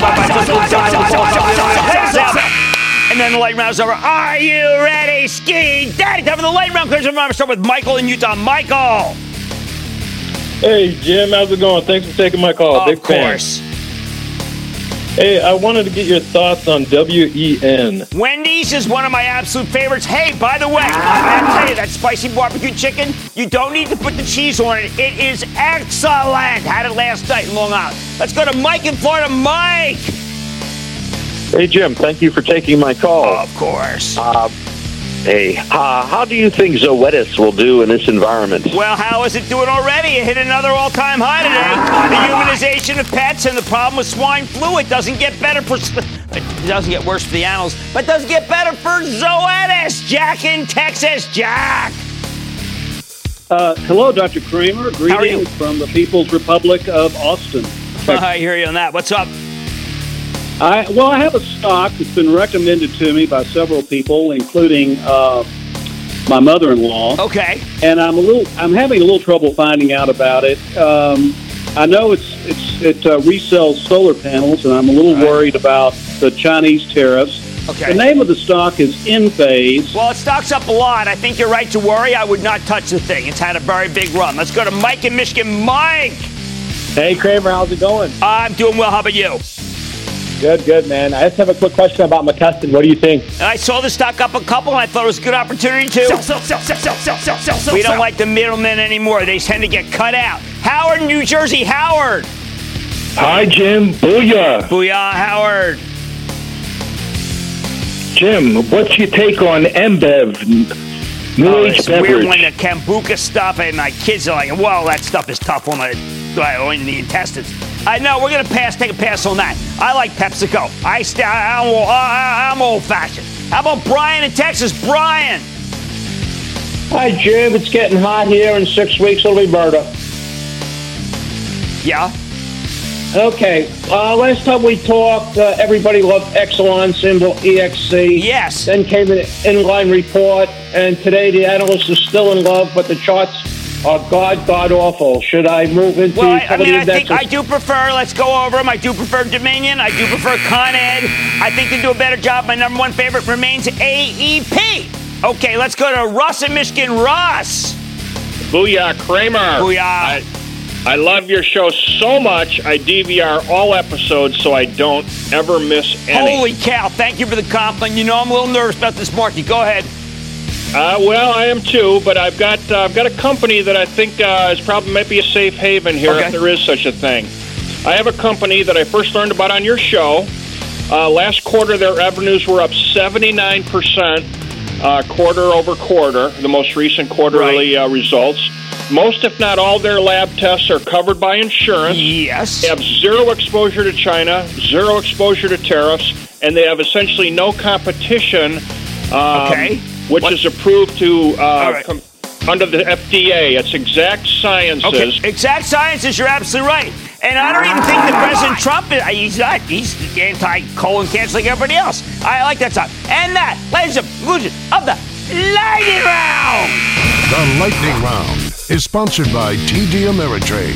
then the light round is over. Are you ready, Ski Daddy? Time for the light round. I'm going to start with Michael in Utah. Michael. Hey, Jim. How's it going? Thanks for taking my call. Of Big fan. course. Hey, I wanted to get your thoughts on W E N. Wendy's is one of my absolute favorites. Hey, by the way, I gotta tell you, that spicy barbecue chicken, you don't need to put the cheese on it. It is excellent. Had it last night in Long Island. Let's go to Mike in Florida. Mike. Hey, Jim. Thank you for taking my call. Of course. Uh, hey, uh, how do you think Zoetis will do in this environment? Well, how is it doing already? It hit another all-time high today. The humanization of pets and the problem with swine flu. It doesn't get better for... It doesn't get worse for the animals, but it does get better for Zoetis. Jack in Texas. Jack. Uh, hello, Doctor Kramer. Greetings from the People's Republic of Austin. I hear you on that. What's up? I, well, I have a stock that's been recommended to me by several people, including uh, my mother-in-law. Okay. And I'm a little, I'm having a little trouble finding out about it. Um, I know it's it's it uh, resells solar panels, and I'm a little worried about the Chinese tariffs. Okay. The name of the stock is Enphase. Well, it stocks up a lot. I think you're right to worry. I would not touch the thing. It's had a very big run. Let's go to Mike in Michigan. Mike. Hey, Kramer, how's it going? I'm doing well. How about you? Good, good, man. I just have a quick question about McKesson. What do you think? I saw the stock up a couple, and I thought it was a good opportunity to. Sell, sell, sell, sell, sell, sell, sell, sell, sell. We don't like the middlemen anymore. They tend to get cut out. Howard, New Jersey. Howard. Hi, Jim. Booyah. Booyah, Howard. Jim, what's your take on Embev? New Oh, age it's beverage. weird when the kombucha stuff, and my kids are like, well, that stuff is tough on the, on the intestines. I know, we're going to pass, take a pass on that. I like PepsiCo. I st- I'm, I'm old-fashioned. How about Brian in Texas? Brian. Hi, Jim. It's getting hot here. In six weeks, it'll be murder. Yeah? Okay. Uh, last time we talked, uh, everybody loved Exelon symbol E X C. Yes. Then came an inline report, and today the analysts are still in love, but the charts are god, god awful. Should I move into Well, I, I some of mean, the I think indexes? I do prefer, let's go over them. I do prefer Dominion. I do prefer Con Ed. I think they do a better job. My number one favorite remains A E P. Okay, let's go to Russ in Michigan. Russ. Booyah, Kramer. Booyah. I, I love your show so much, I D V R all episodes so I don't ever miss any. Holy cow, thank you for the compliment. You know I'm a little nervous about this market. Go ahead. Uh, well, I am too, but I've got uh, I've got a company that I think uh, is probably might be a safe haven here, okay, if there is such a thing. I have a company that I first learned about on your show. Uh, last quarter, their revenues were up seventy-nine percent uh, quarter over quarter, the most recent quarterly right. uh, results. Most, if not all, their lab tests are covered by insurance. Yes. They have zero exposure to China, zero exposure to tariffs, and they have essentially no competition, um, okay. which what? is approved to uh, right. com- under the F D A. It's Exact Sciences. Okay. Exact Sciences, you're absolutely right. And I don't even think that President Trump, is, he's not, he's anti-colon cancer like everybody else. I like that stuff. And that, ladies and gentlemen, of the Lightning Round. The Lightning Round is sponsored by T D Ameritrade.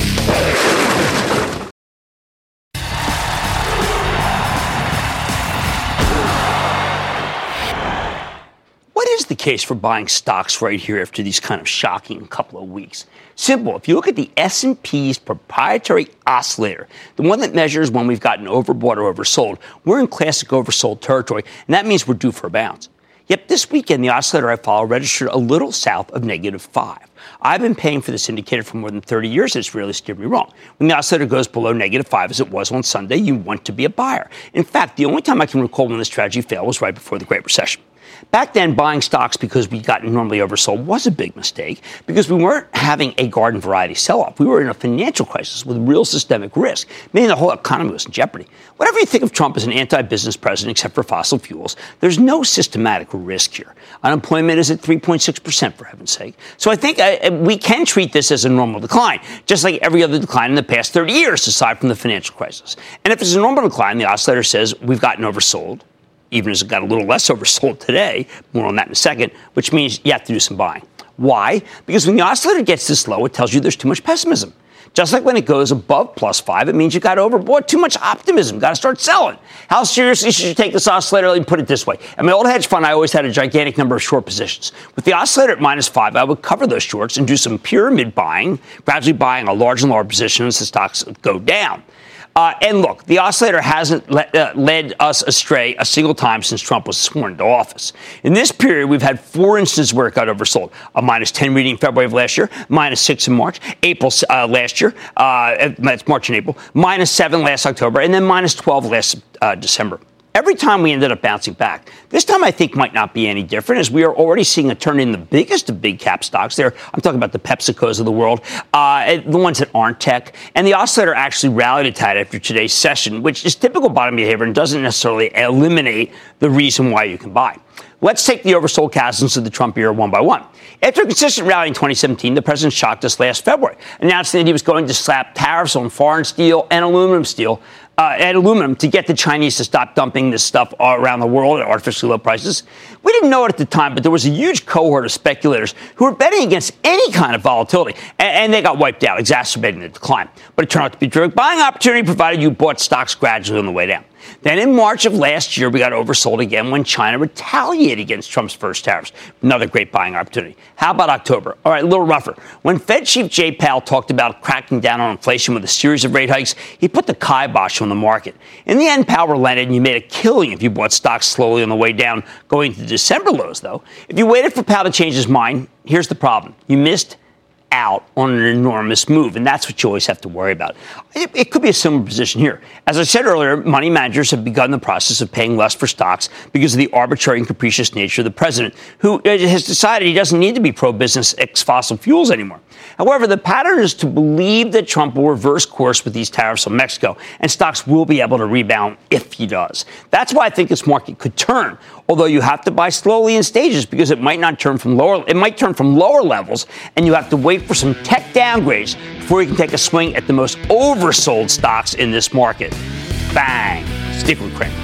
What is the case for buying stocks right here after these kind of shocking couple of weeks? Simple. If you look at the S and P's proprietary oscillator, the one that measures when we've gotten overbought or oversold, we're in classic oversold territory, and that means we're due for a bounce. Yet this weekend, the oscillator I follow registered a little south of negative five. I've been paying for this indicator for more than thirty years, and it's really steered me wrong. When the oscillator goes below negative five, as it was on Sunday, you want to be a buyer. In fact, the only time I can recall when this strategy failed was right before the Great Recession. Back then, buying stocks because we got normally oversold was a big mistake because we weren't having a garden variety sell-off. We were in a financial crisis with real systemic risk, meaning the whole economy was in jeopardy. Whatever you think of Trump as an anti-business president except for fossil fuels, there's no systematic risk here. Unemployment is at three point six percent, for heaven's sake. So I think uh, we can treat this as a normal decline, just like every other decline in the past thirty years, aside from the financial crisis. And if it's a normal decline, the oscillator says we've gotten oversold, even as it got a little less oversold today, more on that in a second, which means you have to do some buying. Why? Because when the oscillator gets this low, it tells you there's too much pessimism. Just like when it goes above plus five, it means you got overbought, too much optimism, got to start selling. How seriously should you take this oscillator? Let me put it this way. In my old hedge fund, I always had a gigantic number of short positions. With the oscillator at minus five, I would cover those shorts and do some pyramid buying, gradually buying a large and large position as the stocks go down. Uh, and look, the oscillator hasn't le- uh, led us astray a single time since Trump was sworn into office. In this period, we've had four instances where it got oversold. A minus ten reading in February of last year, minus six in March, April uh, last year, uh, that's March and April, minus seven last October, and then minus twelve last uh, December. Every time we ended up bouncing back. This time I think might not be any different, as we are already seeing a turn in the biggest of big cap stocks there. I'm talking about the PepsiCos of the world, uh, the ones that aren't tech. And the oscillator actually rallied a tad after today's session, which is typical bottom behavior and doesn't necessarily eliminate the reason why you can buy. Let's take the oversold chasms of the Trump era one by one. After a consistent rally in twenty seventeen, the president shocked us last February, announcing that he was going to slap tariffs on foreign steel and aluminum steel, uh, and aluminum to get the Chinese to stop dumping this stuff all around the world at artificially low prices. We didn't know it at the time, but there was a huge cohort of speculators who were betting against any kind of volatility, and, and they got wiped out, exacerbating the decline. But it turned out to be a terrific buying opportunity, provided you bought stocks gradually on the way down. Then in March of last year, we got oversold again when China retaliated against Trump's first tariffs. Another great buying opportunity. How about October? All right, a little rougher. When Fed Chief Jay Powell talked about cracking down on inflation with a series of rate hikes, he put the kibosh on the market. In the end, Powell relented, and you made a killing if you bought stocks slowly on the way down, going to December lows, though. If you waited for Powell to change his mind, here's the problem. You missed out on an enormous move, and that's what you always have to worry about. It, it could be a similar position here. As I said earlier, money managers have begun the process of paying less for stocks because of the arbitrary and capricious nature of the president, who has decided he doesn't need to be pro-business ex-fossil fuels anymore. However, the pattern is to believe that Trump will reverse course with these tariffs on Mexico, and stocks will be able to rebound if he does. That's why I think this market could turn, although you have to buy slowly in stages because it might not turn from lower, it might turn from lower levels, and you have to wait for some tech downgrades before you can take a swing at the most oversold stocks in this market. Bang. Stick with Cramer.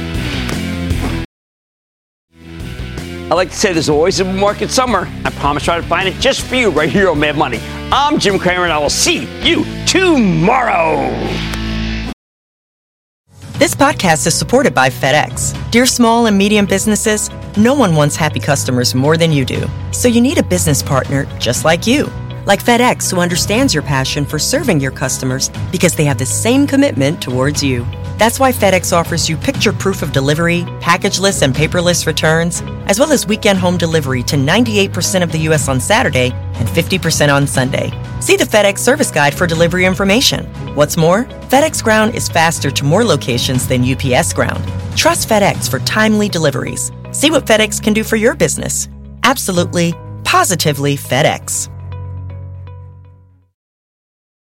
I like to say there's always a market somewhere. I promise I'll try to find it just for you right here on Mad Money. I'm Jim Cramer, and I will see you tomorrow. This podcast is supported by FedEx. Dear small and medium businesses, no one wants happy customers more than you do. So you need a business partner just like you. like FedEx, who understands your passion for serving your customers because they have the same commitment towards you. That's why FedEx offers you picture proof of delivery, packageless and paperless returns, as well as weekend home delivery to ninety-eight percent of the U S on Saturday and fifty percent on Sunday. See the FedEx service guide for delivery information. What's more, FedEx Ground is faster to more locations than U P S Ground. Trust FedEx for timely deliveries. See what FedEx can do for your business. Absolutely, positively FedEx.